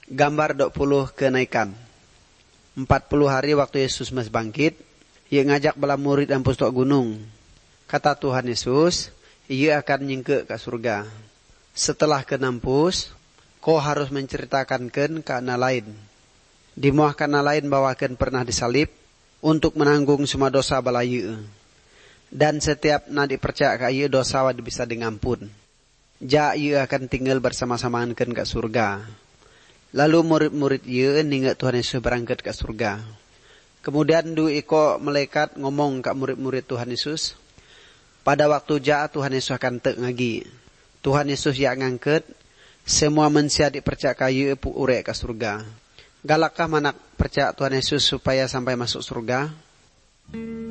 Gambar 20 kenaikan. 40 hari waktu Yesus masih bangkit, ia ngajak bala murid ampus tok gunung. Kata Tuhan Yesus, ia akan nyingke ke surga. Setelah ke nampus, kau harus menceritakan ke anak lain. Dimuah kana lain bawakan pernah disalib untuk menanggung semua dosa bala ieu. Dan setiap nadi percaya ka ieu dosa wadi bisa dingampun. Ja ieu akan tinggal bersama-samaan ke surga. Lalu murid-murid ieu ningat Tuhan Yesus berangkat ke surga. Kemudian iko malaikat ngomong ke murid-murid Tuhan Yesus, pada waktu ja Tuhan Yesus akan tek ngagi. Tuhan Yesus yang ngangkat, semua manusia dipercaya ka ieu urek ke surga. Galakkah manak percaya Tuhan Yesus supaya sampai masuk surga?